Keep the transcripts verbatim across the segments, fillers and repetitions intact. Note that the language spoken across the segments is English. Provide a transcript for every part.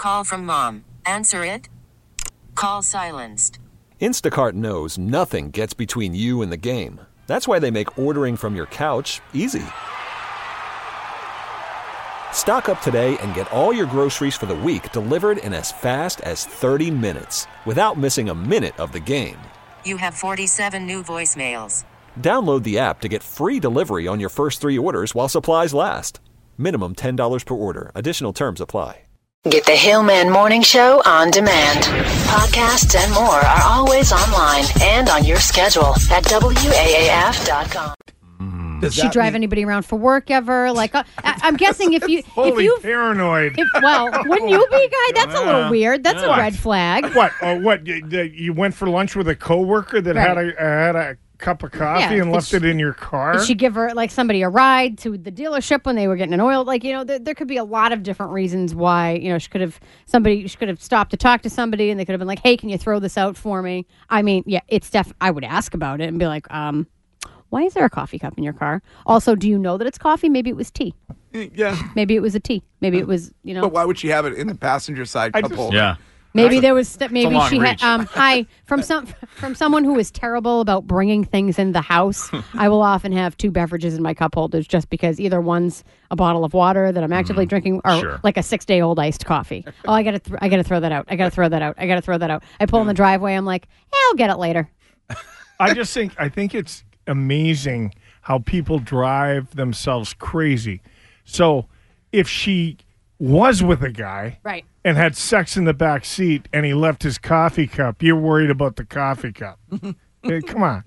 Call from mom. Answer it. Call silenced. Instacart knows nothing gets between you and the game. That's why they make ordering from your couch easy. Stock up today and get all your groceries for the week delivered in as fast as thirty minutes without missing a minute of the game. You have forty-seven new voicemails. Download the app to get free delivery on your first three orders while supplies last. Minimum ten dollars per order. Additional terms apply. Get the Hillman Morning Show on demand. Podcasts and more are always online and on your schedule at W A A F dot com. Does she drive mean- anybody around for work ever? Like, uh, I, I'm guessing if you, if you, paranoid. If, well, wouldn't you be, guy? That's a little weird. That's yeah. a red flag. What? Oh, what? You, you went for lunch with a coworker that right. had a had a cup of coffee yeah, and left she, it in your car? Did she give her like somebody a ride to the dealership when they were getting an oil? Like, you know, there, there could be a lot of different reasons why, you know, she could have somebody she could have stopped to talk to somebody, and they could have been like, "Hey, can you throw this out for me?" I mean, yeah, it's def. I would ask about it and be like, um. Why is there a coffee cup in your car? Also, do you know that it's coffee? Maybe it was tea. Yeah. Maybe it was a tea. Maybe it was, you know. But why would she have it in the passenger side cup holder? Yeah. Maybe there was. Maybe she reach. had. Um, hi, from some from someone who is terrible about bringing things in the house. I will often have two beverages in my cup holders just because either one's a bottle of water that I'm actively mm, drinking, or sure. like a six day old iced coffee. Oh, I gotta, th- I gotta throw that out. I gotta throw that out. I gotta throw that out. I pull in the driveway. I'm like, hey, I'll get it later. I just think I think it's amazing how people drive themselves crazy. So if she was with a guy right. and had sex in the back seat and he left his coffee cup, you're worried about the coffee cup. Hey, come on.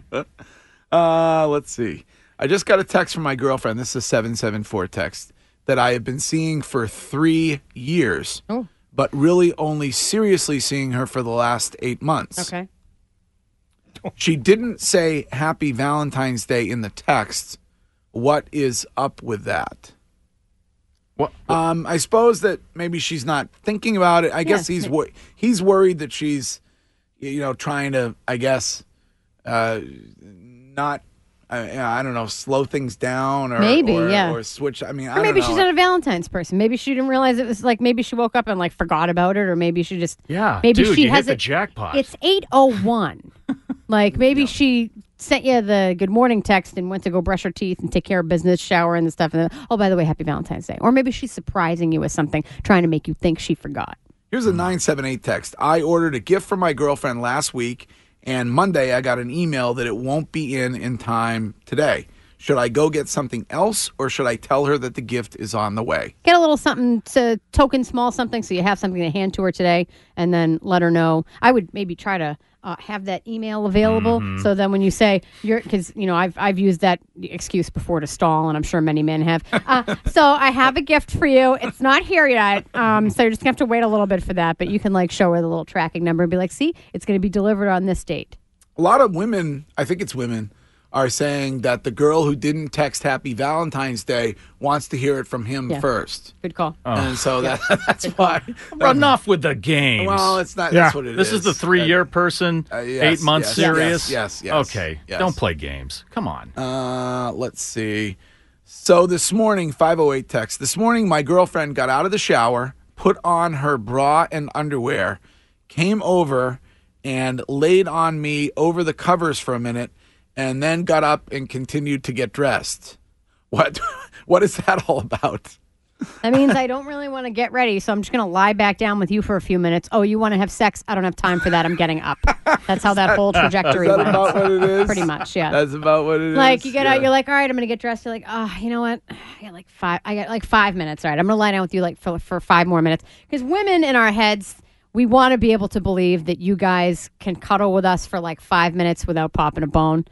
Uh, let's see. I just got a text from my girlfriend. This is a seven seven four text that I have been seeing for three years, oh. but really only seriously seeing her for the last eight months. Okay. She didn't say Happy Valentine's Day in the text. What is up with that? What? Um, I suppose that maybe she's not thinking about it. I guess Yes. he's wor- he's worried that she's, you know, trying to, I guess, uh, not, I, I don't know, slow things down or Maybe, or, yeah. or switch. I mean, I Or maybe don't know. she's not a Valentine's person. Maybe she didn't realize it was like, maybe she woke up and like forgot about it, or maybe she just, Yeah, maybe dude, she you has hit the it. jackpot. It's eight oh one. Like maybe she sent you the good morning text and went to go brush her teeth and take care of business, shower and stuff. And then, oh, by the way, happy Valentine's Day. Or maybe she's surprising you with something, trying to make you think she forgot. Here's a nine seven eight text. I ordered a gift for my girlfriend last week, and Monday I got an email that it won't be in in time today. Should I go get something else, or should I tell her that the gift is on the way? Get a little something to token small something so you have something to hand to her today, and then let her know. I would maybe try to uh, have that email available, Mm-hmm. so then when you say you're, because you know I've I've used that excuse before to stall, and I'm sure many men have. Uh, so I have a gift for you. It's not here yet, um, so you're just gonna have to wait a little bit for that. But you can like show her the little tracking number and be like, see, it's going to be delivered on this date. A lot of women, I think it's women, are saying that the girl who didn't text Happy Valentine's Day wants to hear it from him Yeah. first. Good call. And so that, that's why. Enough with the games. Well, it's not. Yeah. That's what it this is. is the three-year person, Uh, yes, eight months yes, serious. yes, yes, yes, Okay, yes. don't play games. Come on. Uh, let's see. So this morning, five oh eight text. This morning, my girlfriend got out of the shower, put on her bra and underwear, came over and laid on me over the covers for a minute, and then got up and continued to get dressed. What? What is that all about? That means I don't really want to get ready, so I'm just going to lie back down with you for a few minutes. Oh, you want to have sex? I don't have time for that. I'm getting up. That's how that whole trajectory Is that went. about what it is? Pretty much, yeah. That's about what it is. Like you get Yeah. out, you're like, all right, I'm gonna get dressed. You're like, oh, you know what? I got like five. I got like five minutes. All right, I'm gonna lie down with you like for for five more minutes. Because women in our heads, we want to be able to believe that you guys can cuddle with us for like five minutes without popping a bone.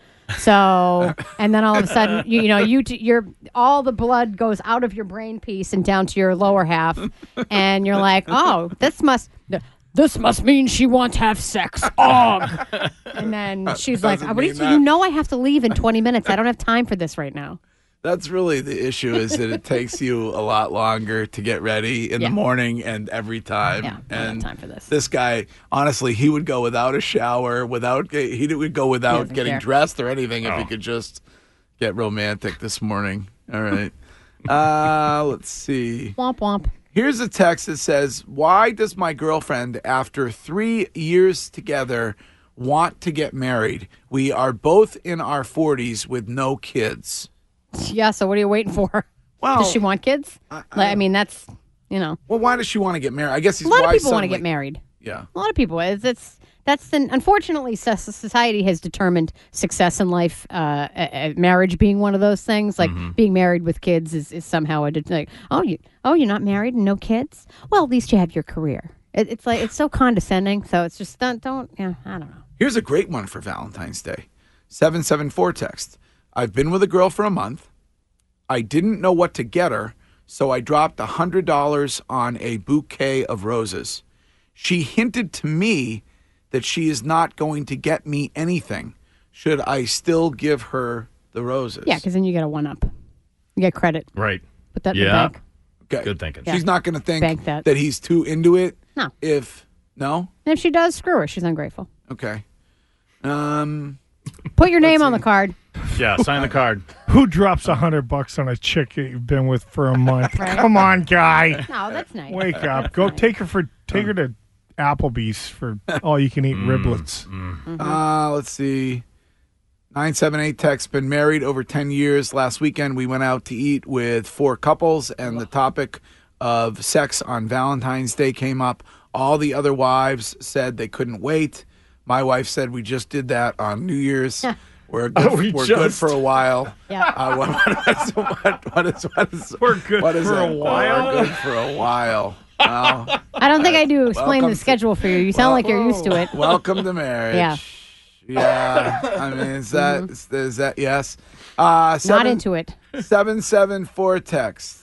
So, and then all of a sudden, you, you know, you t- you're all the blood goes out of your brain piece and down to your lower half, and you're like, oh, this must. This must mean she wants to have sex. Og. And then she's like, Doesn't what do you, mean that. you know I have to leave in twenty minutes. I don't have time for this right now. That's really the issue, is that it takes you a lot longer to get ready in Yeah. the morning and every time. Yeah, I don't have and time for this. This guy, honestly, he would go without a shower, without he would go without doesn't getting care. dressed or anything if he Oh. could just get romantic this morning. All right. Uh, let's see. Womp womp. Here's a text that says, why does my girlfriend, after three years together, want to get married? We are both in our forties with no kids. Yeah, so what are you waiting for? Well, Does she want kids? I- I, I- I mean, that's, you know, Well, why does she want to get married? I guess he's a lot of why people want to suddenly- get married. Yeah. A lot of people. It's, it's that's the unfortunately so- society has determined success in life, uh, uh, uh, marriage being one of those things. Like being married with kids is, is somehow a det- like oh you oh you're not married and no kids. Well, at least you have your career. It, it's like it's so condescending. So it's just don't don't yeah I don't know. Here's a great one for Valentine's Day. seven seven four text. I've been with a girl for a month. I didn't know what to get her, so I dropped one hundred dollars on a bouquet of roses. She hinted to me that she is not going to get me anything. Should I still give her the roses? Yeah, because then you get a one up. You get credit. Right. Put that in Yeah. the bank. Okay. Good thinking. She's not going to think Bank that. that he's too into it. No. If no, And if she does, screw her. She's ungrateful. okay. Um, Put your name on the card. Yeah, sign the card. Who drops a hundred bucks on a chick that you've been with for a month? Right. Come on, guy. No, that's nice. Wake up. Go take her for take her to Applebee's for all you can eat riblets. Uh, let's see. nine seven eight text, been married over ten years. Last weekend, we went out to eat with four couples, and the topic of sex on Valentine's Day came up. All the other wives said they couldn't wait. My wife said we just did that on New Year's. We're good, Oh, we we're good just- for a while. Yeah. Uh, what, what, is, what, what is what is We're good what is for a it? while? We're good for a while. Well, I don't think I do explain Welcome the to- schedule for you. You sound like you're used to it. welcome to marriage. Yeah. Yeah. I mean, is that is, is that yes? Uh, Not seven, into it. Seven seven four text.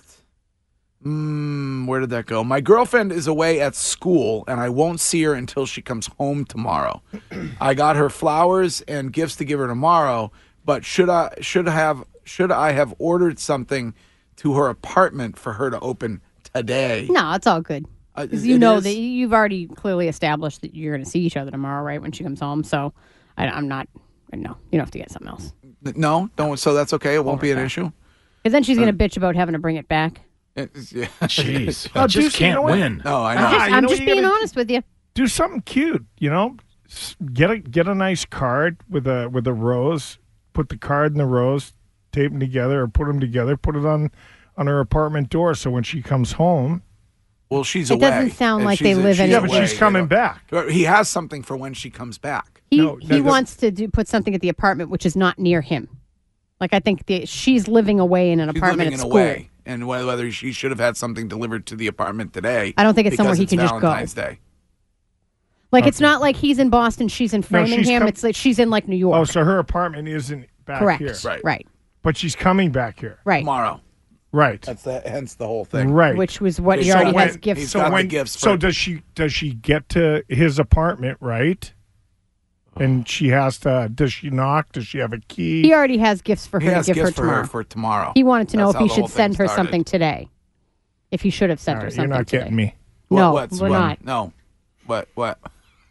Mm, where did that go? My girlfriend is away at school, and I won't see her until she comes home tomorrow. I got her flowers and gifts to give her tomorrow, but should I should have should I have ordered something to her apartment for her to open today? No, it's all good. Uh, Because you it know is? that you've already clearly established that you're going to see each other tomorrow, right? When she comes home. So I, I'm not, no, you don't have to get something else. No, don't. So that's okay. It won't be an issue. Because then she's going to bitch about having to bring it back. It's- yeah. Jeez. Oh, I dude, just you know can't what? win. No, I know. I'm just, you I'm know just what you being gotta- honest with you. Do something cute, you know. S- Get a get a nice card with a with a rose. Put the card and the rose, tape them together, or put them together. Put it on on her apartment door, so when she comes home, Well, she's It away. doesn't sound And like she's- they live she's in- yeah, but away. she's coming They don't- back. He has something for when she comes back. He, No, he no, no. wants to do, put something at the apartment which is not near him. Like I think the, she's living away in an She's apartment living at in school. away, and whether, whether she should have had something delivered to the apartment today. I don't think it's somewhere because he can just go. Valentine's Day. Like it's not like he's in Boston, she's in No, she's Framingham. com- it's like she's in like New York. Oh, so her apartment isn't back Correct. here, Right. Right. but she's coming back here, Right. Tomorrow. right? That's the, hence the whole thing. Right. Which was what Okay, he so already when- has gifts he's for. got the when, gifts so for- does she does she get to his apartment, right? And she has to. Does she knock? Does she have a key? He already has gifts for He her to has give her gifts for tomorrow. her for tomorrow. He wanted to know That's if how he the should whole thing send her started. something today. If he should have sent All her right, you're something not today. getting me. What- No, what's- we're what? not. No. What? What?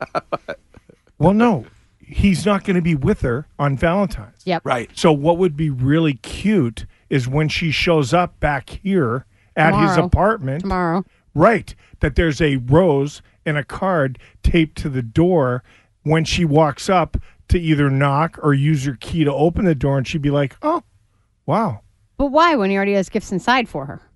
Well, no, he's not going to be with her on Valentine's. Yep. Right. So what would be really cute is when she shows up back here at his Tomorrow. apartment. Tomorrow. Right. That there's a rose and a card taped to the door when she walks up to either knock or use her key to open the door, and she'd be like, "Oh, wow." But why when he already has gifts inside for her?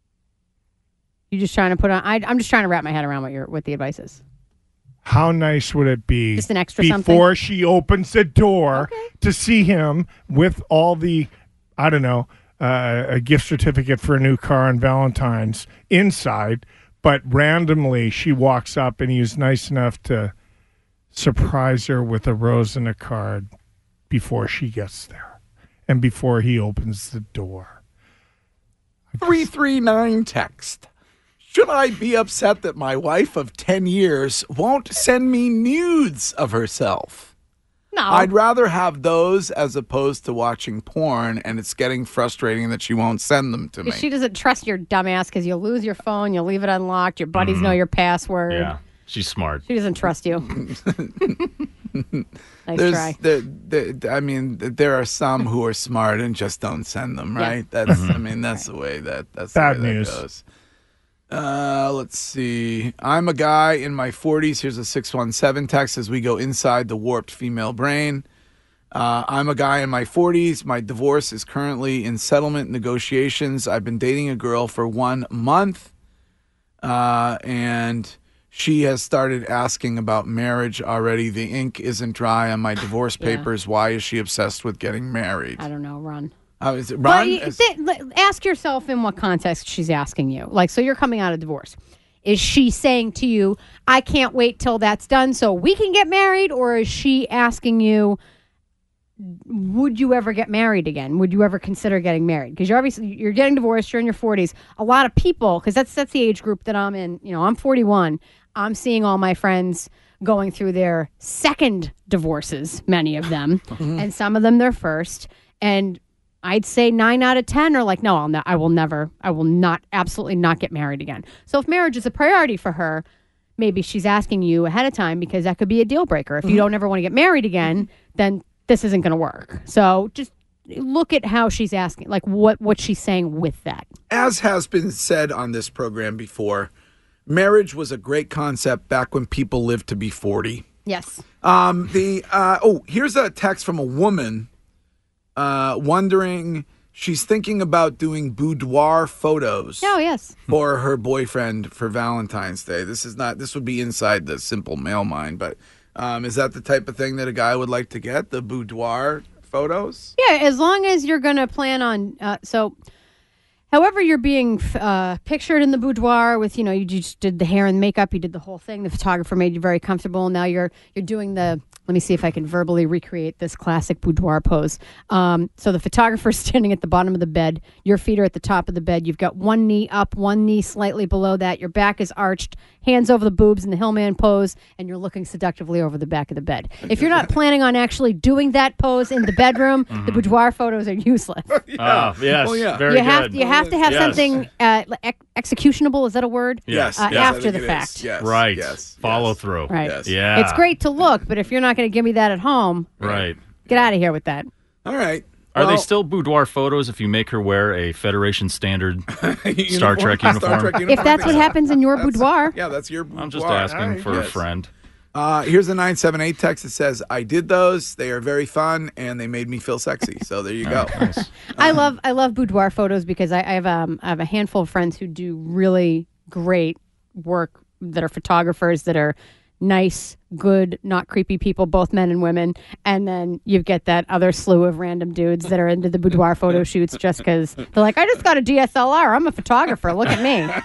You just trying to put on? I, I'm just trying to wrap my head around what your what the advice is. How nice would it be Just an extra before something? she opens the door Okay. to see him with all the, I don't know, uh, a gift certificate for a new car on Valentine's inside, but randomly she walks up and he's nice enough to surprise her with a rose and a card before she gets there and before he opens the door. three three nine text. Should I be upset that my wife of ten years won't send me nudes of herself? No. I'd rather have those as opposed to watching porn, and it's getting frustrating that she won't send them to me. She doesn't trust your dumbass because you'll lose your phone, you'll leave it unlocked, your buddies know your password. Yeah. She's smart. She doesn't trust you. Nice There's, try. there, there, I mean, there are some who are smart and just don't send them, right? That's, I mean, that's the way that that's the Bad way news. that goes. Uh, let's see. I'm a guy in my forties. Here's a six one seven text as we go inside the warped female brain. Uh, I'm a guy in my forties. My divorce is currently in settlement negotiations. I've been dating a girl for one month, uh, and she has started asking about marriage already. The ink isn't dry on my divorce Yeah. papers. Why is she obsessed with getting married? I don't know. Run. Uh, is it But Ron? you- Is- th- l- ask yourself in what context she's asking you. Like, so you're coming out of divorce. Is she saying to you, I can't wait till that's done so we can get married? Or is she asking you, would you ever get married again? Would you ever consider getting married? Because you're obviously, you're getting divorced, you're in your forties. A lot of people, because that's, that's the age group that I'm in. You know, I'm forty-one. I'm seeing all my friends going through their second divorces, many of them, and some of them their first. And I'd say nine out of ten are like, no, I'll ne- I will never, I will not, absolutely not get married again. So if marriage is a priority for her, maybe she's asking you ahead of time because that could be a deal breaker. If you don't ever want to get married again, then this isn't going to work. So just look at how she's asking, like what, what she's saying with that. As has been said on this program before, marriage was a great concept back when people lived to be forty. Yes. Um, the uh, oh, here's a text from a woman uh, wondering, she's thinking about doing boudoir photos Oh, yes. for her boyfriend for Valentine's Day. This is not, this would be inside the simple male mind, but um, is that the type of thing that a guy would like to get, the boudoir photos? Yeah, as long as you're going to plan on, uh, so however you're being uh, pictured in the boudoir with, you know, you just did the hair and makeup, you did the whole thing, the photographer made you very comfortable, now you're you're doing the, let me see if I can verbally recreate this classic boudoir pose. Um, so the photographer's standing at the bottom of the bed, your feet are at the top of the bed, you've got one knee up, one knee slightly below that, your back is arched, hands over the boobs in the hillman pose, and you're looking seductively over the back of the bed. If you're not planning on actually doing that pose in the bedroom, the boudoir photos are useless. Oh, yes. Oh, yeah. Very you have good. you have to have Yes. something uh, ex- executionable. Is that a word? Yes. Uh, yes. after I think the it fact. is. Yes. Right. Yes. Follow yes. through. Right. Yes. Yeah. It's great to look, but if you're not going to give me that at home, Right. get out of here with that. All right. Are they Well, still boudoir photos if you make her wear a Federation standard Star uniform? Trek Star uniform? Trek If uniform, that's what yeah. happens in your That's- boudoir, Yeah, that's your boudoir. I'm just asking All right, for yes. a friend. Uh, here's a nine seven eight text that says, I did those. They are very fun, and they made me feel sexy. So there you go. Nice. I love I love boudoir photos because I, I have um I have a handful of friends who do really great work that are photographers that are nice, good, not creepy people, both men and women. And then you get that other slew of random dudes that are into the boudoir photo shoots just because they're like, I just got a D S L R. I'm a photographer. Look at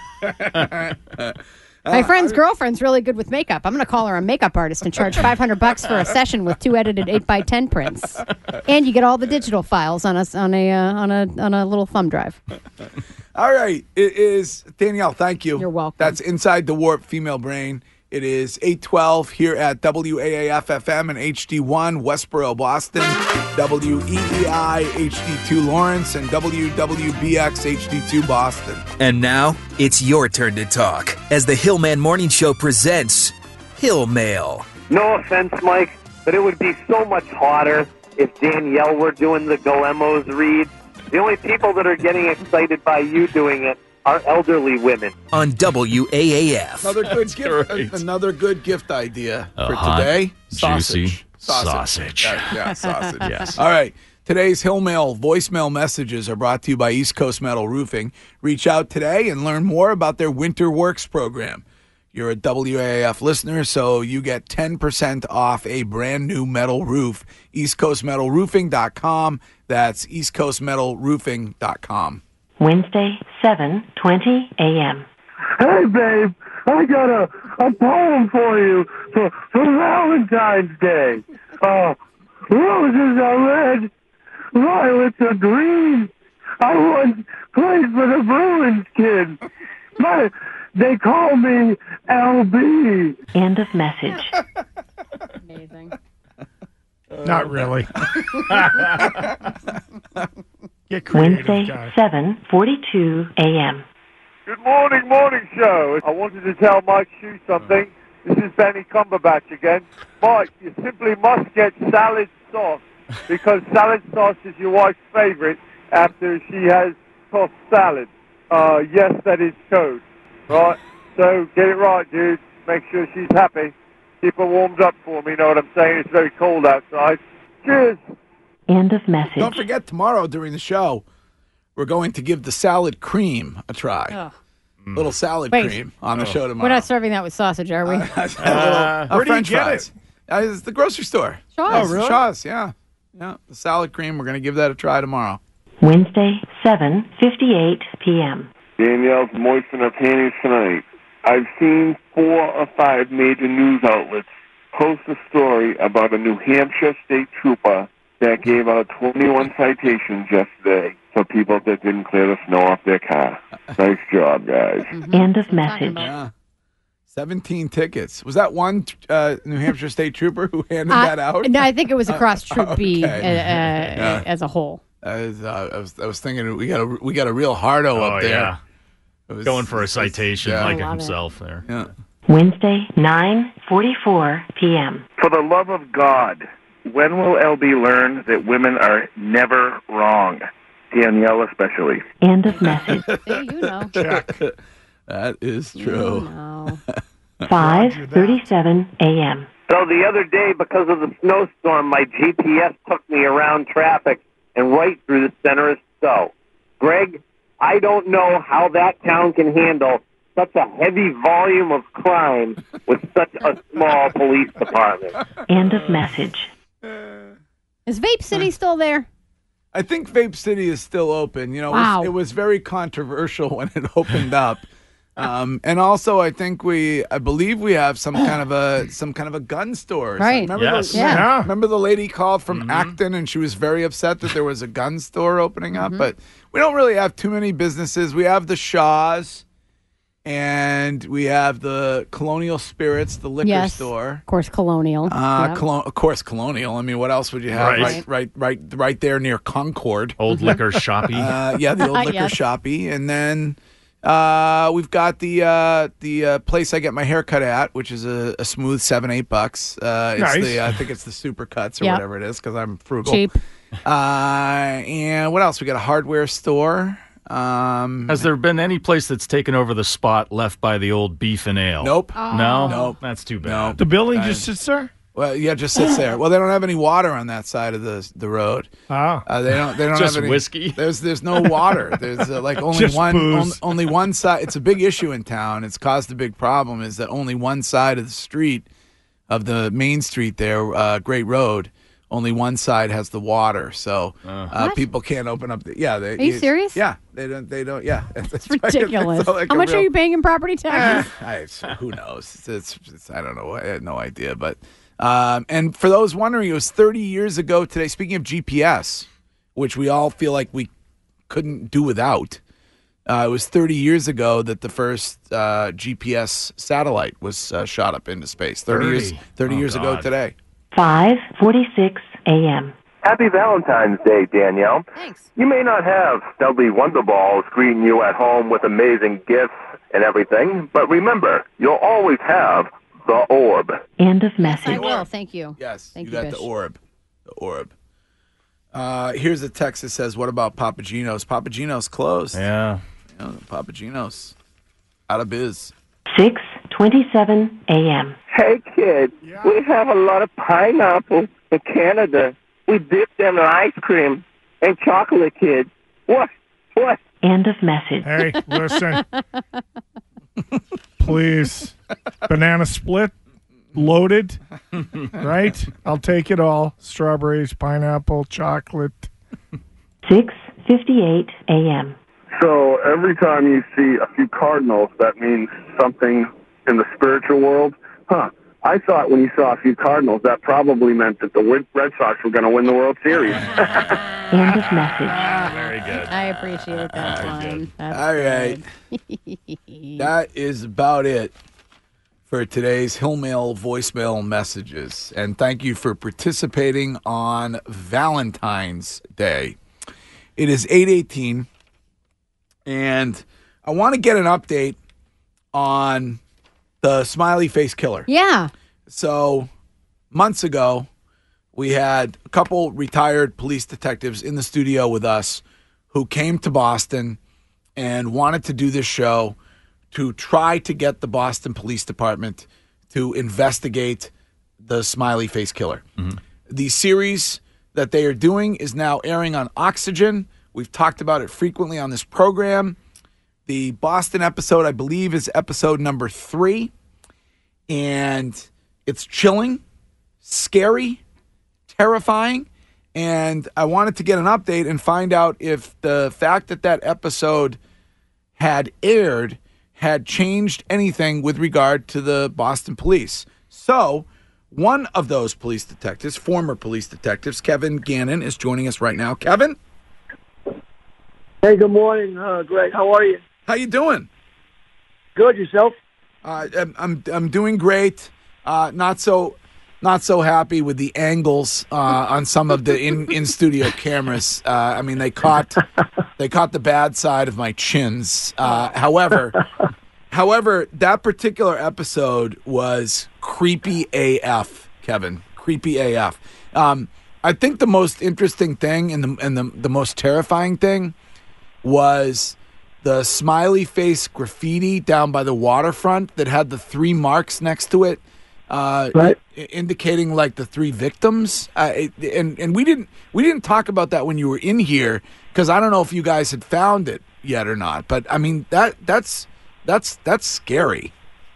me. My friend's girlfriend's really good with makeup. I'm going to call her a makeup artist and charge five hundred bucks for a session with two edited eight by ten prints. And you get all the digital files on a, on a, uh, on a, on a little thumb drive. All right. It is, Danielle, thank you. You're welcome. That's Inside the Warp Female Brain. It is eight twelve here at W A A F F M and H D one, Westboro, Boston, W E E I H D two Lawrence, and W W B X H D two Boston. And now, it's your turn to talk as the Hillman Morning Show presents Hill Mail. No offense, Mike, but it would be so much hotter if Danielle were doing the Golemos read. The only people that are getting excited by you doing it are elderly women. On W A A F. Another good gift. great. Another good gift idea A for hot, today. juicy sausage. Yeah, yeah, sausage. Yes. All right. Today's Hill Mail voicemail messages are brought to you by East Coast Metal Roofing. Reach out today and learn more about their Winter Works program. You're a W A A F listener, so you get ten percent off a brand new metal roof. east coast metal roofing dot com. That's east coast metal roofing dot com. Wednesday, seven twenty a.m. Hey, babe, I got a, a poem for you for, for Valentine's Day. Uh, roses are red, violets are green. I once played for the Bruins kid. My, they call me L B. End of message. Amazing. Not really. Get creative, Wednesday, guy. seven forty-two a.m. Good morning, morning show. I wanted to tell Mike Shue something. This is Benny Cumberbatch again. Mike, you simply must get salad sauce because salad sauce is your wife's favorite after she has tossed salad. Uh, yes, that is code. Right. So get it right, dude. Make sure she's happy. Keep her warmed up for me. You know what I'm saying? It's very cold outside. Cheers. End of message. Don't forget, tomorrow during the show, we're going to give the salad cream a try. Ugh. Little salad Wait. cream on the show We're tomorrow. not serving that with sausage, are we? Uh, uh, where do you French get fries. Uh, it's the grocery store. Shaw's. Oh, really? Shaw's, yeah. Yeah, the salad cream. We're going to give that a try tomorrow. Wednesday, seven fifty-eight p.m. Danielle's moisten her panties tonight. I've seen four or five major news outlets post a story about a New Hampshire state trooper that gave out twenty-one citations yesterday for people that didn't clear the snow off their car. Nice job, guys. End of message. Yeah. seventeen tickets. Was that one uh, New Hampshire state trooper who handed Uh, that out? No, I think it was across Troop B uh, uh, Okay. Yeah. as a whole. I was, uh, I was, I was thinking we got a we got a real hardo Oh, up there. yeah. It was- Going for a citation yeah. like I love it. himself there. Yeah. Wednesday, nine forty-four p.m. For the love of God, when will L B learn that women are never wrong? Danielle especially. End of message. See, you know. That is You true. know. five thirty-seven a.m. So the other day, because of the snowstorm, my G P S took me around traffic and right through the center of Stowe. Greg, I don't know how that town can handle such a heavy volume of crime with such a small police department. End of message. Is Vape City still there? I think Vape City is still open. You know, it, Wow. was, it was very controversial when it opened up. Um, and also, I think we, I believe we have some kind of a, some kind of a gun store. So Right. remember Yes. the, Yeah. Yeah. Remember the lady called from Mm-hmm. Acton, and she was very upset that there was a gun store opening up. Mm-hmm. But we don't really have too many businesses. We have the Shaw's, and we have the Colonial Spirits, the liquor Yes. store. Of course, Colonial. Uh, Yep. Colo- of course, Colonial. I mean, what else would you have? Right. Right, right, right, right there near Concord. Old liquor shoppy. Uh, yeah, the old liquor Yes. shoppy, and then uh, we've got the uh, the uh, place I get my hair cut at, which is a, a smooth seven eight bucks. Uh, it's Nice. the I think it's the Super Cuts or Yep. whatever it is because I'm frugal. Cheap. Uh, and what else? We got a hardware store. Um, Has there been any place that's taken over the spot left by the old beef and ale? nope. No? Nope. That's too No. bad. The building just sits there? Well, yeah, just sits there. Well, they don't have any water on that side of the the road. Oh. Uh, they don't. They don't Just have any whiskey? There's there's no water. There's uh, like only Just one on, booze. only one side. It's a big issue in town. It's caused a big problem. Is that only one side of the street of the main street there, uh, Great Road. Only one side has the water, so uh, people can't open up. The, yeah, they, Are you serious? Yeah, they don't. They don't. Yeah, it's, It's ridiculous. like How a much are real- you paying in property taxes? I, who knows? It's, it's, it's- I don't know. I had no idea. But um, and for those wondering, it was thirty years ago today. Speaking of G P S, which we all feel like we couldn't do without, uh, it was thirty years ago that the first uh, G P S satellite was uh, shot up into space. Thirty, years. thirty. Thirty Oh, years ago God. today. five forty-six a.m. Happy Valentine's Day, Danielle. Thanks. You may not have Dudley Wonder Balls greeting you at home with amazing gifts and everything, but remember, you'll always have the orb. End of I message. will. Thank you. Yes, Thank you you, got the Bish. orb. The orb. Uh, here's a text that says, "What about Papagino's? Papagino's closed. Yeah. You know, Papagino's out of biz." six twenty-seven a.m. Hey, kid, we have a lot of pineapple in Canada. We dip them in ice cream and chocolate, kid. What? What? End of message. Hey, listen. Please. Banana split, loaded, right? I'll take it all. Strawberries, pineapple, chocolate. six fifty-eight a.m. So every time you see a few cardinals, that means something in the spiritual world? Huh. I thought when you saw a few cardinals, that probably meant that the Red Red Sox were going to win the World Series. End of message. Very good. I appreciate that one. That's All right. good. That is about it for today's Hillmail voicemail messages. And thank you for participating on Valentine's Day. It is eight eighteen, and I want to get an update on the smiley face killer. Yeah. So, months ago, we had a couple retired police detectives in the studio with us who came to Boston and wanted to do this show to try to get the Boston Police Department to investigate the smiley face killer. Mm-hmm. The series that they are doing is now airing on Oxygen. We've talked about it frequently on this program. The Boston episode, I believe, is episode number three. And it's chilling, scary, terrifying. And I wanted to get an update and find out if the fact that that episode had aired had changed anything with regard to the Boston police. So one of those police detectives, former police detectives, Kevin Gannon, is joining us right now. Kevin? Hey, good morning, uh, Greg. How are you? How you doing? Good. Yourself? Uh, I'm, I'm I'm doing great. Uh, not so not so happy with the angles uh, on some of the in, in studio cameras. Uh, I mean, they caught they caught the bad side of my chins. Uh, however, however, that particular episode was creepy A F, Kevin. Creepy A F. Um, I think the most interesting thing and the and the, the most terrifying thing was the smiley face graffiti down by the waterfront that had the three marks next to it, uh, right. I- indicating like the three victims. Uh, it, and and we didn't we didn't talk about that when you were in here because I don't know if you guys had found it yet or not. But I mean that that's that's that's scary.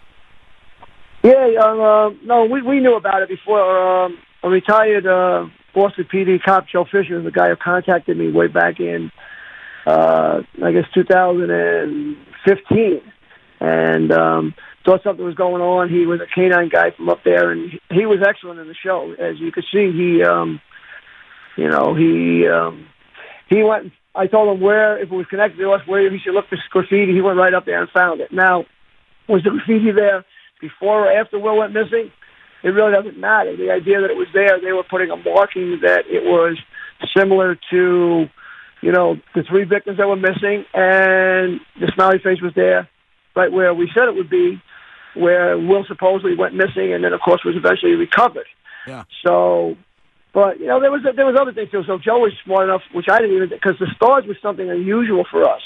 Yeah. Um, uh, no, we we knew about it before. Um, a retired uh, Boston P D cop, Joe Fisher, is the guy who contacted me way back in. Uh, I guess two thousand fifteen, and um, thought something was going on. He was a canine guy from up there, and he, he was excellent in the show. As you could see, he, um, you know, he um, he went. I told him where, if it was connected to us, where he should look for graffiti. He went right up there and found it. Now, was the graffiti there before or after Will went missing? It really doesn't matter. The idea that it was there, they were putting a marking that it was similar to, you know, the three victims that were missing, and the smiley face was there right where we said it would be, where Will supposedly went missing and then, of course, was eventually recovered. Yeah. So, but, you know, there was there was other things, too. So Joe was smart enough, which I didn't even, because the stars was something unusual for us.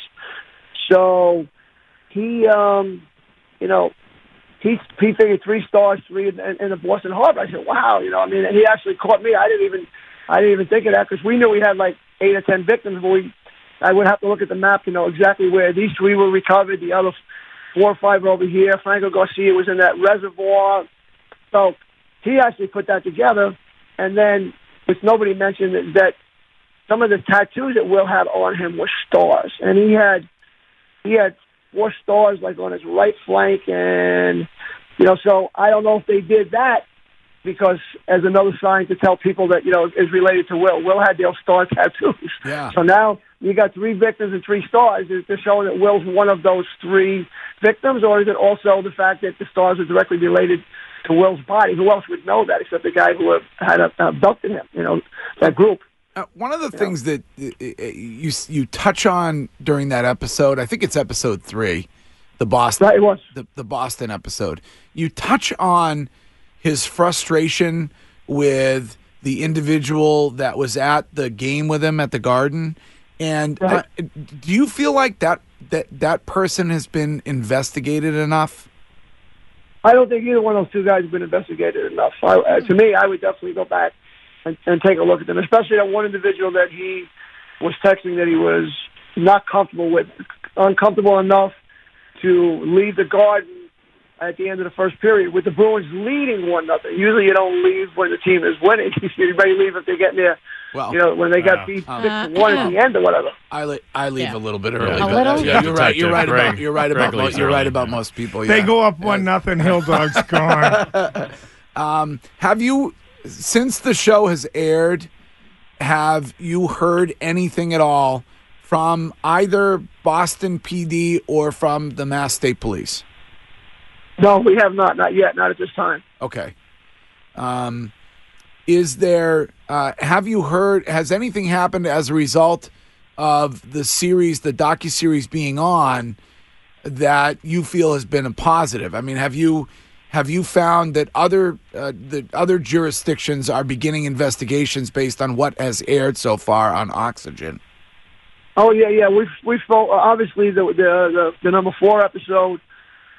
So he, um, you know, he he figured three stars, three in, in the Boston Harbor. I said, wow, you know, I mean, and he actually caught me. I didn't even, I didn't even think of that because we knew we had like eight or ten victims, but we, I would have to look at the map to know exactly where these three were recovered. The other four or five were over here. Franco Garcia was in that reservoir. So he actually put that together. And then, which nobody mentioned, is that some of the tattoos that Will had on him were stars. And he had, he had four stars like on his right flank. And, you know, so I don't know if they did that because as another sign to tell people that, you know, is related to Will. Will had those star tattoos. Yeah. So now you got three victims and three stars. Is this showing that Will's one of those three victims, or is it also the fact that the stars are directly related to Will's body? Who else would know that except the guy who had abducted him, you know, that group? Uh, one of the you things know. that uh, you you touch on during that episode, I think it's episode three, the Boston, right, it was. The, the Boston episode. You touch on his frustration with the individual that was at the game with him at the Garden, and right. uh, do you feel like that that that person has been investigated enough? I don't think either one of those two guys have been investigated enough. I, uh, to me, I would definitely go back and, and take a look at them, especially that one individual that he was texting that he was not comfortable with, uncomfortable enough to leave the Garden at the end of the first period with the Bruins leading one nothing. Usually you don't leave when the team is winning. You may leave if they're getting there. Well, you know, when they got uh, beat six to one at the end or whatever. I li- I leave yeah. a little bit early. A little? Yeah, you're right. You're right Greg, about you're right Greg about mo- you're right about most people. Yeah. They go up one nothing. Hill Dog's gone. um, have you, since the show has aired, have you heard anything at all from either Boston P D or from the Mass State Police? No, we have not. Not yet. Not at this time. Okay. Um, is there, uh, have you heard, has anything happened as a result of the series, the docuseries being on, that you feel has been a positive? I mean, have you have you found that other uh, the other jurisdictions are beginning investigations based on what has aired so far on Oxygen? Oh yeah, yeah. We've we've spoke, obviously the, the the the number four episode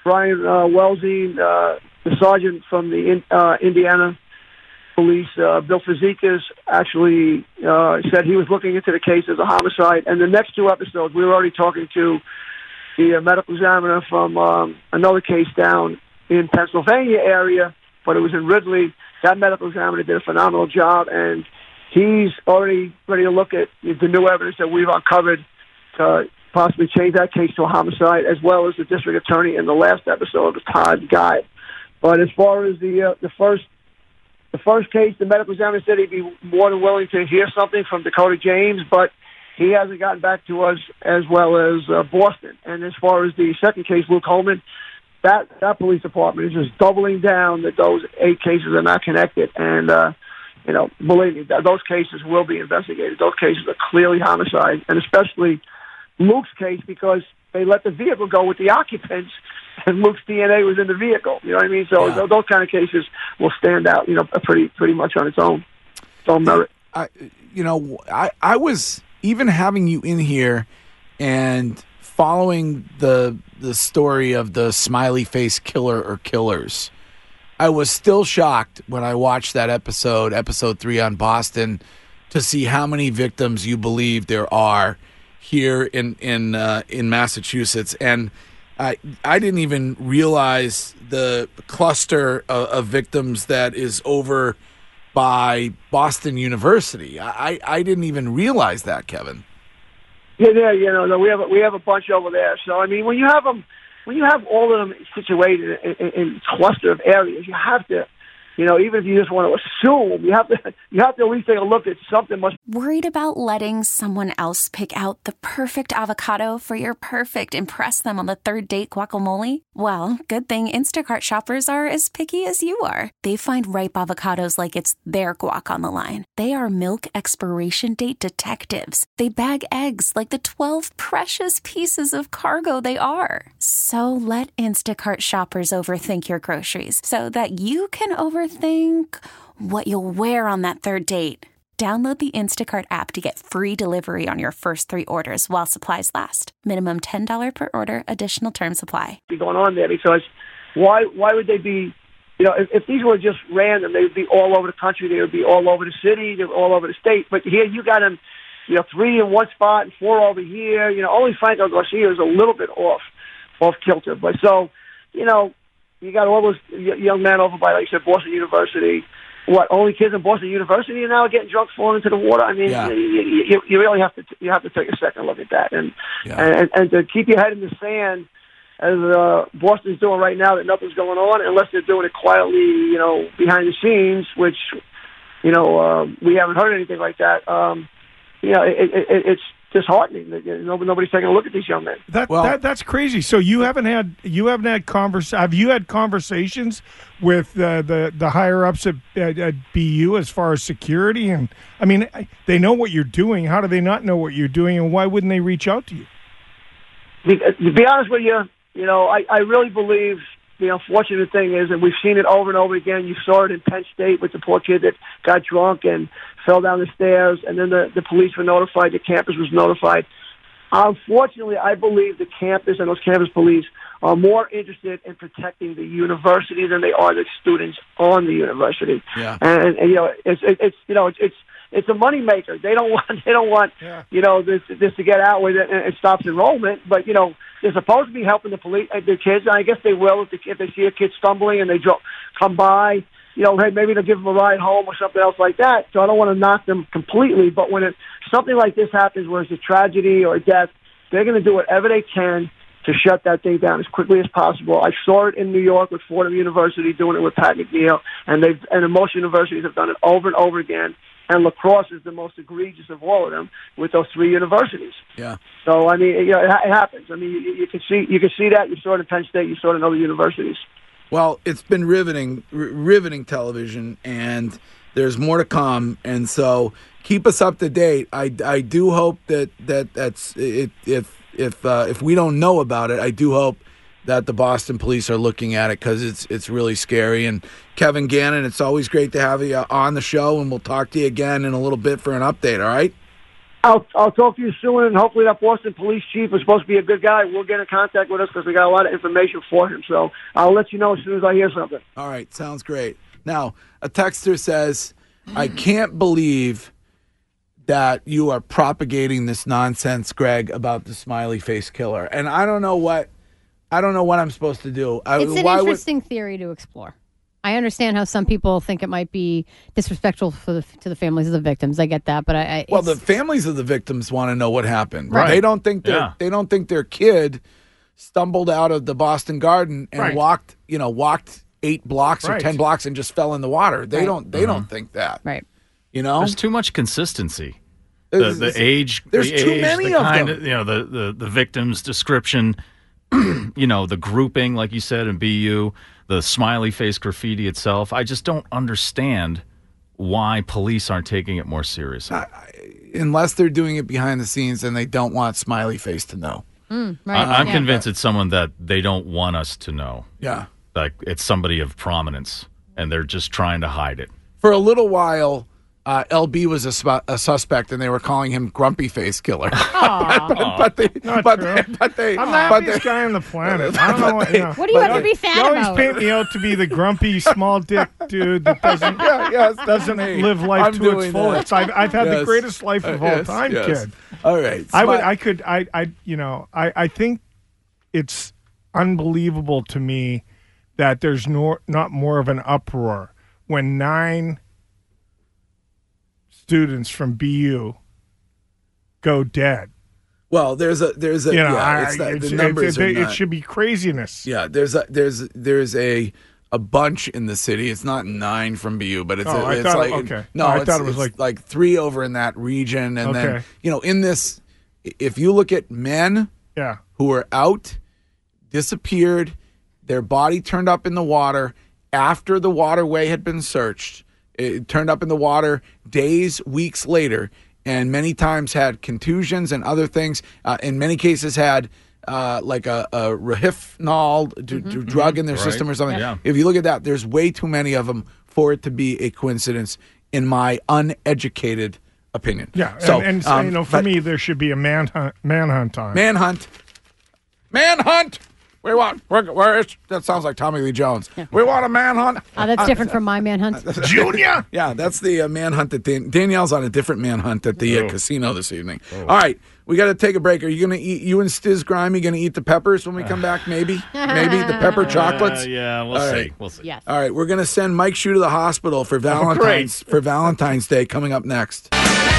Brian uh, Welzy, uh, the sergeant from the in, uh, Indiana Police, uh, Bill Fazekas, actually uh, said he was looking into the case as a homicide. And the next two episodes, we were already talking to the uh, medical examiner from um, another case down in Pennsylvania area, but it was in Ridley. That medical examiner did a phenomenal job, and he's already ready to look at the new evidence that we've uncovered to possibly change that case to a homicide, as well as the district attorney in the last episode of Todd Guy. But as far as the uh, the first the first case, the medical examiner said he'd be more than willing to hear something from Dakota James, but he hasn't gotten back to us as well as uh, Boston. And as far as the second case, Luke Holman, that that police department is just doubling down that those eight cases are not connected. And uh, you know, believe me, th- those cases will be investigated. Those cases are clearly homicide, and especially Luke's case, because they let the vehicle go with the occupants, and Luke's D N A was in the vehicle. You know what I mean? So Yeah. th- those kind of cases will stand out, you know, pretty pretty much on its own, its own merit. I, you know, I, I was even having you in here and following the the story of the smiley face killer or killers. I was still shocked when I watched that episode, episode three on Boston, to see how many victims you believe there are here in in uh, in Massachusetts, and I I didn't even realize the cluster of, of victims that is over by Boston University. I, I didn't even realize that, Kevin. Yeah, yeah, you know, no, we have a, we have a bunch over there. So I mean, when you have them, when you have all of them situated in, in, in a cluster of areas, you have to, you know, even if you just want to assume, you have to you have to at least take a look at something. Must Worried about letting someone else pick out the perfect avocado for your perfect impress them on the third date guacamole? Well, good thing Instacart shoppers are as picky as you are. They find ripe avocados like it's their guac on the line. They are milk expiration date detectives. They bag eggs like the twelve precious pieces of cargo they are. So let Instacart shoppers overthink your groceries so that you can overthink what you'll wear on that third date. Download the Instacart app to get free delivery on your first three orders while supplies last. Minimum ten dollars per order. Additional terms apply. be going on there, because why why would they be, you know, if, if these were just random, they would be all over the country, they would be all over the city, they were all over the state. But here you got them, you know, three in one spot and four over here. You know, only Franco Garcia is a little bit off off kilter. But so, you know, you got all those y- young men over by, like you said, Boston University. What, only kids in Boston University are now getting drunk, falling into the water? I mean, Yeah. you, you, you really have to you have to take a second look at that, and Yeah. and, and to keep your head in the sand, as uh, Boston's doing right now, that nothing's going on, unless they're doing it quietly, you know, behind the scenes, which, you know, uh, we haven't heard anything like that. Um, you know, it, it, it, it's disheartening that, you know, nobody's taking a look at these young men. That, Well- that that's crazy. So you haven't had you haven't had convers have you had conversations with uh, the the higher ups at, at, at B U as far as security? And I mean, they know what you're doing. How do they not know what you're doing? And why wouldn't they reach out to you? Be- To be honest with you, you know, I, I really believe the unfortunate thing is, and we've seen it over and over again, you saw it in Penn State with the poor kid that got drunk and fell down the stairs, and then the, the police were notified, the campus was notified. Unfortunately, I believe the campus and those campus police are more interested in protecting the university than they are the students on the university. Yeah. And, and you know, it's it, it's you know, it's it's it's a moneymaker. They don't want they don't want Yeah. you know this this to get out with it, and it stops enrollment. But you know, they're supposed to be helping the police, uh, the kids. And I guess they will if, the, if they see a kid stumbling and they dro- come by. You know, hey, maybe they'll give them a ride home or something else like that. So I don't want to knock them completely, but when it, something like this happens, where it's a tragedy or a death, they're going to do whatever they can to shut that thing down as quickly as possible. I saw it in New York with Fordham University, doing it with Pat McNeil, and they've and most universities have done it over and over again. And La Crosse is the most egregious of all of them with those three universities. Yeah. So I mean, you know, it, it happens. I mean, you, you can see you can see that. You saw it in Penn State. You saw it in other universities. Well, it's been riveting, r- riveting television, and there's more to come. And so, keep us up to date. I, I do hope that that that's it. If if uh, if we don't know about it, I do hope that the Boston police are looking at it, because it's it's really scary. And Kevin Gannon, it's always great to have you on the show, and we'll talk to you again in a little bit for an update. All right. I'll I'll talk to you soon, and hopefully that Boston police chief is supposed to be a good guy. We'll get in contact with us because we got a lot of information for him. So I'll let you know as soon as I hear something. All right, sounds great. Now, a texter says, I can't believe that you are propagating this nonsense, Greg, about the smiley face killer. And I don't know what I don't know what I'm supposed to do. I, It's an why interesting theory to explore. I understand how some people think it might be disrespectful for the, to the families of the victims. I get that, but I, I Well, the families of the victims want to know what happened. Right. They don't think their Yeah. they don't think their kid stumbled out of the Boston Garden and Right. walked, you know, walked eight blocks or Right. ten blocks and just fell in the water. They Right. don't they don't think that. right. You know? There's too much consistency. The, There's- the age, there's the too age, many the of kind them. you know, the, the, the victim's description, you know, the grouping, like you said, in B U, the smiley face graffiti itself. I just don't understand why police aren't taking it more seriously. Unless they're doing it behind the scenes and they don't want smiley face to know. Mm, right. I, I'm yeah. convinced it's someone that they don't want us to know. Yeah. Like it's somebody of prominence, and they're just trying to hide it. For a little while, uh, L B was a, sp- a suspect, and they were calling him Grumpy Face Killer. but, but they, Not but true. they, but they, I'm the but happiest they, guy on the planet. I don't know what, you know. What do you have to be You sad always about? paint me out to be the grumpy, small dick dude that doesn't yeah, yes, that's doesn't me. live life I'm to doing its fullest. that. I've, I've had Yes. the greatest life of Uh, all yes, time, yes. kid. All right. I would, Smi- I could, I, I, you know, I, I think it's unbelievable to me that there's no, not more of an uproar when nine students from B U go dead. well, there's a there's a You know, yeah, I, it's that, it's- the numbers it, are it, not, it should be craziness. yeah. There's a there's there's a a bunch in the city. It's not nine from B U, but it's Oh, a, I it's thought- like okay. no, I it's, thought it was it's like- like three over in that region, and then Okay. you know in this, if you look at men Yeah. who are out, disappeared, their body turned up in the water after the waterway had been searched. It turned up in the water days, weeks later, and many times had contusions and other things. Uh, in many cases, had uh, like a, a Rohypnol d- d- drug in their Right. system or something. Yeah. If you look at that, there's way too many of them for it to be a coincidence, in my uneducated opinion. Yeah. So, and, and um, you know, for but- me, there should be a manhunt, manhunt on. Manhunt. Manhunt. We want. Where, where is? That sounds like Tommy Lee Jones. We want a manhunt. Oh, that's different from my manhunt. Junior. Yeah, that's the uh, manhunt that Dan- Danielle's on a different manhunt at the uh, casino this evening. All right, we got to take a break. Are you gonna eat? You and Stiz Grimy gonna eat the peppers when we come back? Maybe, maybe the pepper chocolates. Uh, yeah, we'll All see. right. We'll see. Yes. All right, we're gonna send Mike Shue to the hospital for Valentine's for Valentine's Day coming up next.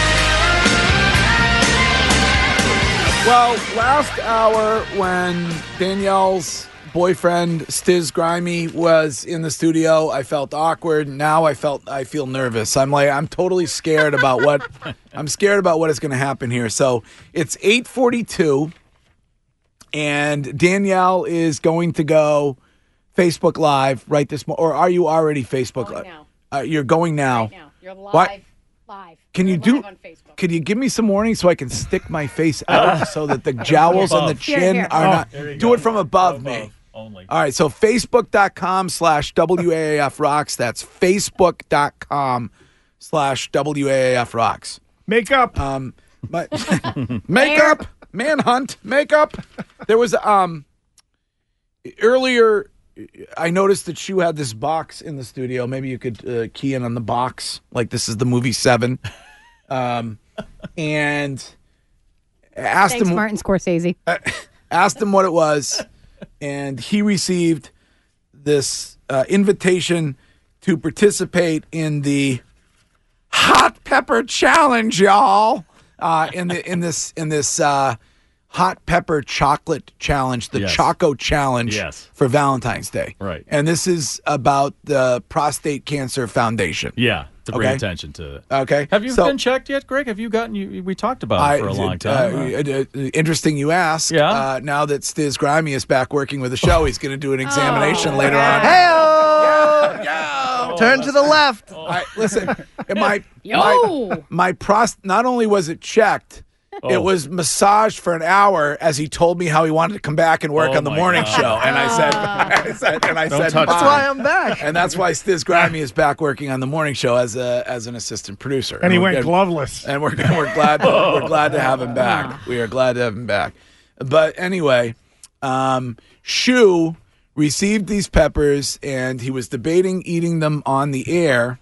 Well, last hour when Danielle's boyfriend Stiz Grimy was in the studio, I felt awkward. Now I felt I feel nervous. I'm like I'm totally scared about what I'm scared about what is going to happen here. So it's eight forty-two, and Danielle is going to go Facebook Live right this mo- or are you already Facebook Live? now. Uh, you're going now. Right now. You're live. What? Live. Can you You're do? live on Facebook. Could you give me some warning so I can stick my face out so that the jowls on the Above. chin Here, here. are Oh, not? there you Do go. it from above me. Only. All right. So Facebook.com slash WAAF rocks. That's Facebook.com slash WAAF rocks. Makeup. Um, my, makeup, manhunt, makeup. There was um earlier. I noticed that Shu had this box in the studio. Maybe you could uh, key in on the box, like this is the movie Seven, um, and asked Thanks, him Martin Scorsese. asked him what it was, and he received this uh, invitation to participate in the Hot Pepper Challenge, y'all. Uh, in the in this in this uh, Hot Pepper Chocolate Challenge, the Yes. Choco Challenge Yes. for Valentine's Day. Right. And this is about the Prostate Cancer Foundation. Yeah, to bring Okay. attention to it. Okay. Have you So- been checked yet, Greg? Have you gotten you? We talked about it for a long time. Uh, uh, uh, interesting you ask. Yeah? Uh, now that Stiz Grimy is back working with the show, he's going to do an examination later on. Hey-o! Yeah. Turn to the left. All right, listen, my Yo! my, my prost. Not only was it checked, It Oh. was massaged for an hour as he told me how he wanted to come back and work Oh on the my morning God. show. And I said, I said, and I Don't said, touch fine. That's why I'm back. And that's why Stiz Grimy is back working on the morning show as a as an assistant producer. And he we're went good- gloveless. And we're we're glad we're glad to have him back. We are glad to have him back. But anyway, um, Shu received these peppers and he was debating eating them on the air.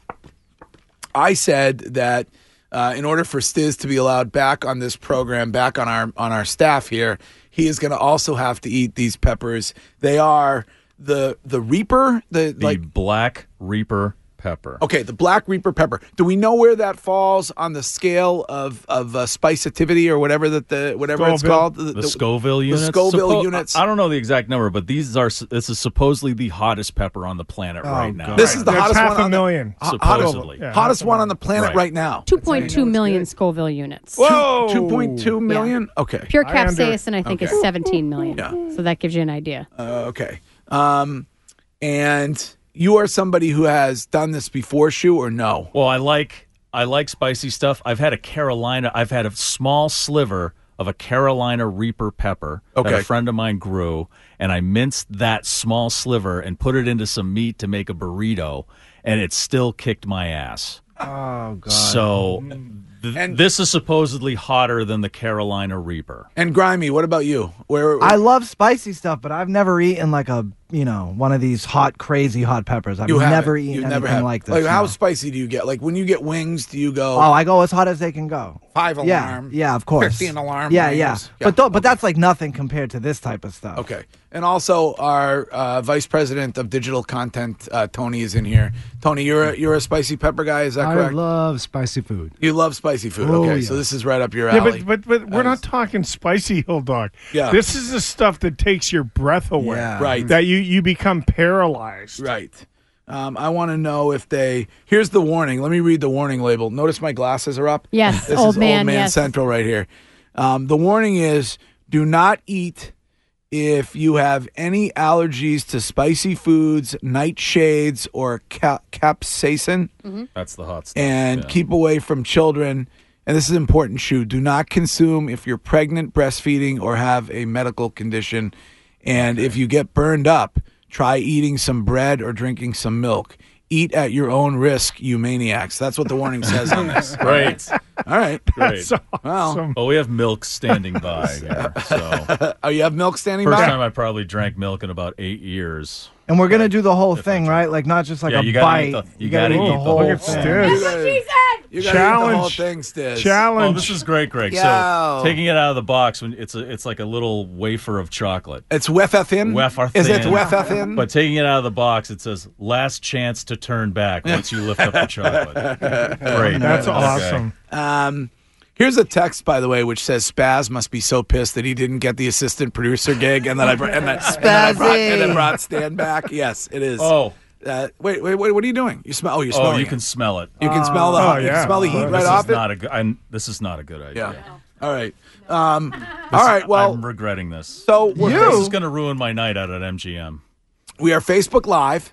I said that uh, in order for Stiz to be allowed back on this program, back on our on our staff here, he is going to also have to eat these peppers. They are the the Reaper, the, The like black Reaper pepper. okay, the Black Reaper pepper. Do we know where that falls on the scale of of uh, spiceativity or whatever that the whatever it's Scoville. called? The, Scoville units. The Scoville Suppo- units. I I don't know the exact number, but these are. This is supposedly the hottest pepper on the planet right now. This is the That's hottest half one a on million. the ho- hottest, Supposedly. Yeah, hottest half a one on the planet Right. right now. two point two million Scoville units. Whoa. two point two million. Okay. Pure I under- capsaicin, I think, Okay. is seventeen million. Yeah. So that gives you an idea. Uh, okay. Um, and you are somebody who has done this before, Shu, or no? Well, I like I like spicy stuff. I've had a Carolina. I've had a small sliver of a Carolina Reaper pepper that Okay. a friend of mine grew, and I minced that small sliver and put it into some meat to make a burrito, and it still kicked my ass. Oh God. So th- And- this is supposedly hotter than the Carolina Reaper. And Grimy, what about you? Where I love spicy stuff, but I've never eaten like a you know one of these hot, crazy hot peppers. I've you haven't. never eaten You've anything never had like this. Like how no. spicy do you get? Like when you get wings, do you go Oh, I go as hot as they can go. five Yeah, alarm? yeah, of course. fifteen alarm. Yeah, wings? yeah. But th- but that's like nothing compared to this type of stuff. Okay. And also, our uh, vice president of digital content, uh, Tony, is in here. Tony, you're a, you're a spicy pepper guy. Is that I correct? love spicy food. You love spicy food. Oh, Okay, so yeah. this is right up your Yeah, alley. but but but we're not talking spicy hill dog. Yeah. This is the stuff that takes your breath away. Yeah. Right. That you you become paralyzed. Right. Um, I want to know if they. Here's the warning. Let me read the warning label. Notice my glasses are up. Yes, This old is man, Old Man yes. Central right here. Um, the warning is: do not eat if you have any allergies to spicy foods, nightshades, or ca- capsaicin. That's the hot stuff. And yeah. keep away from children. And this is important, Shu. Do not consume if you're pregnant, breastfeeding, or have a medical condition. And if you get burned up, try eating some bread or drinking some milk. Eat at your own risk, you maniacs. That's what the warning says on this. Great. All right. Great. Well, Well, we have milk standing by here. So oh, you have milk standing first by? time I probably drank milk in about eight years. And we're gonna do the whole thing, right? Like not just like Yeah, a you gotta bite. eat the- you gotta, gotta eat eat the the whole whole Look at thing. Stiz. You gotta, you gotta Challenge. eat the whole thing, Stiz. Challenge. Oh, this is great, Greg. Yo. So taking it out of the box, when it's a, it's like a little wafer of chocolate. It's wafer thin? Wafer Is it thin. wafer thin? But taking it out of the box, it says "last chance to turn back" once you lift up the chocolate. Great. That's Okay. awesome. Um, here's a text, by the way, which says Spaz must be so pissed that he didn't get the assistant producer gig, and then I br- and then, and then I brought, and then brought Stan back. Yes, it is. Oh. Uh, wait, wait, wait! What are you doing? You smell? Oh, you're Oh, smelling. you it. can smell it. You can smell the. Oh, you can yeah. smell the heat This right this off is it. not a good. I'm, this is not a good idea. Yeah. All right. Um, all right. Well, I'm regretting this. so we're This face- is going to ruin my night out at M G M. we are Facebook Live,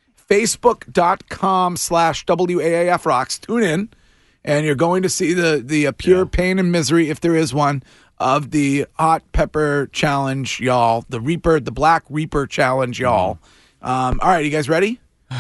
Facebook.com slash W A A F Rocks. Tune in, and you're going to see the the uh, pure Yeah. pain and misery, if there is one, of the hot pepper challenge, y'all. The Reaper, the Black Reaper challenge, y'all. Um, all right, you guys ready?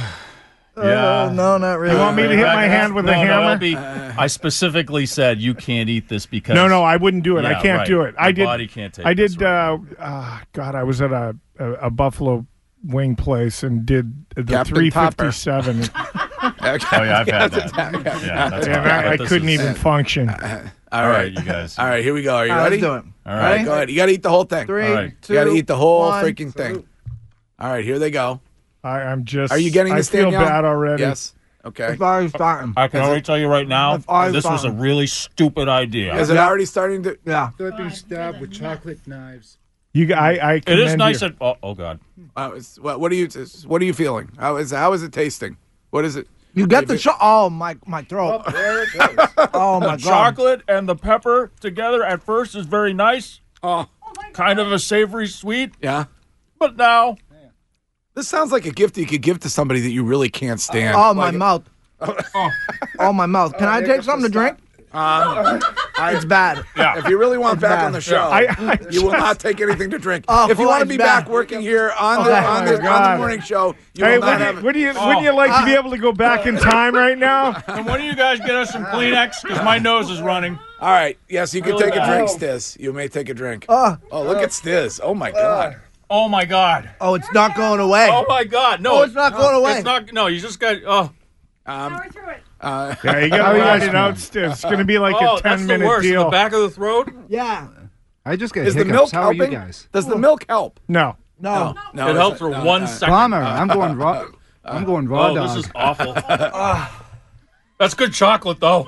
Yeah. Oh, no, not really. You want me to hit my hand with no, a no, hammer? I'll be- I specifically said you can't eat this because No, no, I wouldn't do it. I Yeah, can't right. do it. I Your did. body can't take I this did. right Uh, uh, God, I was at a, a, a Buffalo wing place and did the Captain three Topper. fifty-seven, and Oh yeah, I've had that. Yeah, that's fine. I, I But this couldn't is- even function. All right, you guys. All right, here we go. Are you All right, ready? let's do it. All All right, right. go ahead. You got to eat the whole thing. Three, All right. two, You got to eat the whole one. freaking thing. All right, here they go. I, I'm just. Are you getting I this, feel Danielle? bad already. Yes. Okay. It's already starting. I can already tell you right now, I've already this was a found- really stupid idea. Is it already starting to? Yeah. They're being stabbed with chocolate knives. You, I, I It is commend nice. you. At, oh, oh God. Uh, it's- what, what are you? What are you feeling? How is how is it tasting? What is it? You get the cho- Oh my my throat. Oh, there it goes. Oh my The god. chocolate and the pepper together at first is very nice. Oh, Kind of a savory sweet, yeah. but now This sounds like a gift you could give to somebody that you really can't stand. Oh my Like- mouth. Oh my mouth. Can I take something to drink? Um, It's bad. Yeah. If you really want It's back bad. on the show, I- I you will just- not take anything to drink. Oh, if you want to it's be bad. back working here on the Oh, on my the, on God. the morning show, you Hey, will not wouldn't have. you, wouldn't, you, wouldn't you like to be able to go back in time right now? Can one of you guys get us some Kleenex? Because my nose is running. All right. Yes, you can Really take a bad. drink, Stiz. You may take a drink. Uh, Oh, look at Stiz. Oh my God. Oh my God. oh, it's not going away. Oh my God. No, Oh, it's not going away. It's not. No, you just got. Oh. Um, uh, Yeah, you got to ride it out, Stiz. It's going to be like oh, a that's the ten-minute worst. In deal. the back of the throat. Yeah. I just get is the hiccups. milk How are you helping? guys? Does the milk help? No. No. No. It helps for no, one no. second. Bomber. I'm going raw. I'm going raw Oh, dog. this is awful. That's good chocolate, though.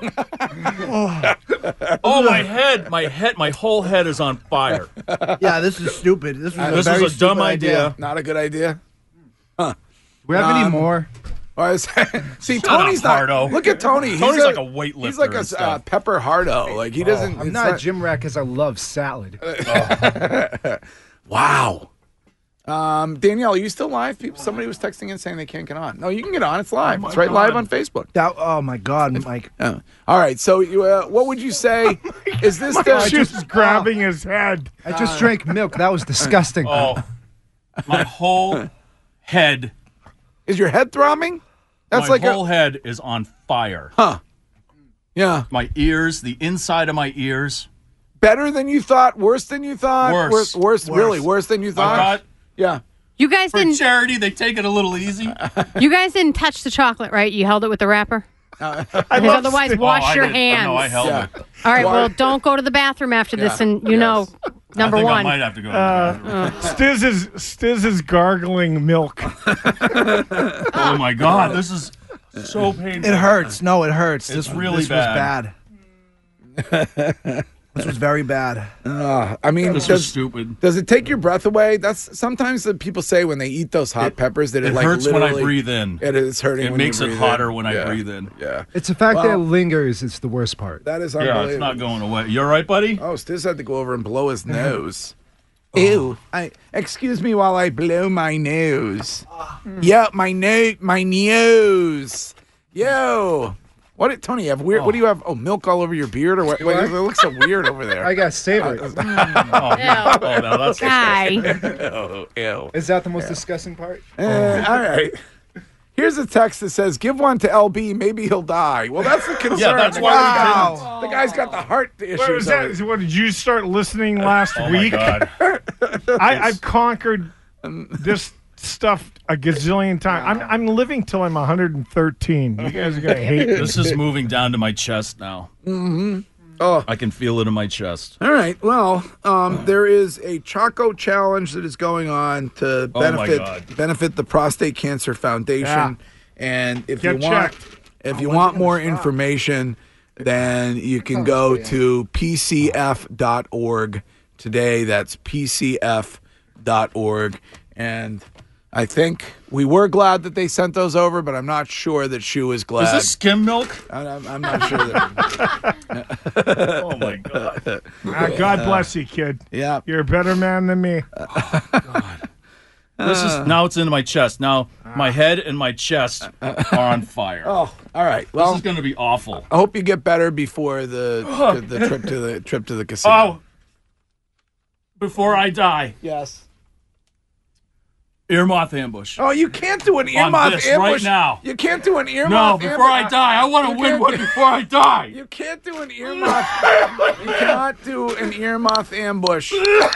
Oh, my head, my head, my whole head is on fire. Yeah, this is stupid. This was a This very was a dumb stupid idea. Not a good idea. Do we have any Um, more? Or is- See, Shut Tony's up, not. Hardo. Look at Tony. He's Tony's a, like a weightlifter He's like and a uh, stuff. Pepper Hardo. Like he doesn't. I'm it's not a gym rat because I love salad. Wow. Um, Danielle, are you still live? People, somebody was texting in saying they can't get on. No, you can get on. It's live. it's right live on Facebook. That, oh my God, Mike. Oh. All right. So, you, uh, what would you say? Is this Mike's the? just grabbing his head. I just drank milk. That was disgusting. Oh, my whole head, Is your head throbbing? That's my like whole a. head is on fire. Huh. Yeah. My ears, the inside of my ears. Better than you thought. Worse than you thought. Worse. Worse. worse, Worse. Really. Worse than you I thought. thought Yeah. You guys for didn't. charity they take it a little easy. You guys didn't touch the chocolate, right? You held it with the wrapper. I Because love otherwise, Stiz. wash Oh, I your did- hands. No, I held Yeah. it. All right. Why- Well, don't go to the bathroom after this, Yeah. and you Yes. know, number I think one. I might have to go. Uh, Stiz is Stiz is gargling milk. Oh my God, this is so painful. It hurts. No, it hurts. It's this really this bad. was bad. This was very bad. Uh, I mean, This does, was stupid. does it take your breath away? That's sometimes the people say when they eat those hot peppers that it, It like hurts when I literally- breathe in. It is hurting. It when makes you it breathe hotter in. when I Yeah. breathe in. Yeah, It's the fact that it Well- lingers. It's the worst part. that is Yeah, unbelievable. it's not going away. You all right, buddy? Oh, Stiz had to go over and blow his nose. Ew! I excuse me while I blow my nose. Yeah, my nose, my nose. Yo, what, did, Tony? You have weird. What do you have? Oh, milk all over your beard, or what? Wait, it looks so weird over there. I got savory. Oh, oh, no, that's Guy. Ew, ew. Is that the most disgusting part? Uh, all right. Here's a text that says, "Give one to L B. Maybe he'll die." Well, that's the concern. Yeah, that's the why guy's we got- didn't. The guy's got the heart issues. What was of that? it. What did you start listening last Oh my week? God. I, I've conquered this stuff a gazillion times. I'm I'm living till I'm one hundred thirteen. You guys are gonna hate me. This is moving down to my chest now. Mm-hmm. Oh, I can feel it in my chest. all right. Well, um, there is a Choco challenge that is going on to Oh, my benefit God. benefit the Prostate Cancer Foundation. Yeah. And if Get you want, checked. if you want more information, then you can go to p c f dot org today. That's p c f dot org. And I think we were glad that they sent those over, but I'm not sure that Shu is glad. Is this skim milk? I- I'm, I'm not sure that. Oh my God. Ah, God bless you, kid. Yeah. You're a better man than me. This is now it's into my chest. Now my head and my chest are on fire. Oh, all right. Well, This is going to be awful. I hope you get better before the the, the trip to the trip to the casino. Oh, before I die, yes. ear moth ambush. Oh, you can't do an On earmuff this ambush right now. You can't do an earmuff. No, before I ambush. die, I want to You win can't one do- before I die. You can't do an earmuff. You cannot do an earmuff ambush.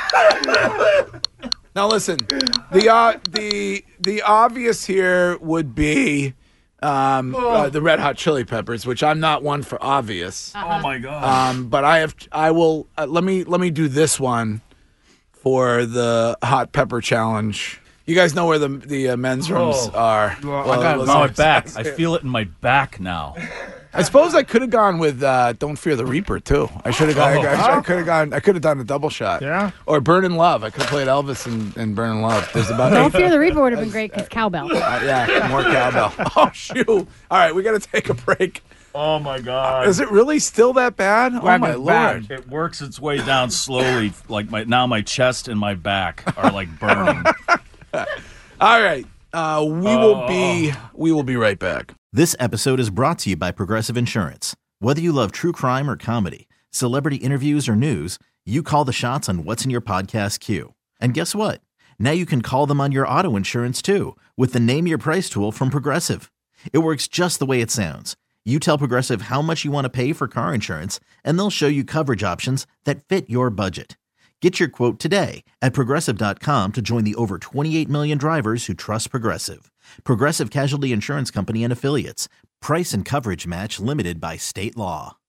Now listen, the uh, the the obvious here would be um, uh, the Red Hot Chili Peppers, which I'm not one for obvious. Oh my God. Um, but I have, I will. Uh, let me let me do this one for the hot pepper challenge. You guys know where the the uh, men's rooms Oh. are. I got it listen- on my back. I feel it in my back now. I suppose I could have gone with uh, "Don't Fear the Reaper" too. I should have gone. Oh. I, could have gone. I could have done a double shot. Yeah. Or "Burnin' Love." I could have played Elvis and, and "Burnin' Love." There's about Don't Fear the Reaper would have been great because cowbell. Uh, yeah, more cowbell. Oh shoot! All right, we got to take a break. Oh my God. Is it really still that bad? Oh my lord! It works its way down slowly. Like my now, my chest and my back are like burning. All right, uh, we will be we will be right back. This episode is brought to you by Progressive Insurance. Whether you love true crime or comedy, Celebrity interviews or news, you call the shots on what's in your podcast queue. And guess what? Now you can call them on your auto insurance too with the Name Your Price tool from Progressive. It works just the way it sounds. You tell Progressive how much you want to pay for car insurance, and they'll show you coverage options that fit your budget. Get your quote today at Progressive dot com to join the over twenty-eight million drivers who trust Progressive. Progressive Casualty Insurance Company and Affiliates. Price and coverage match limited by state law.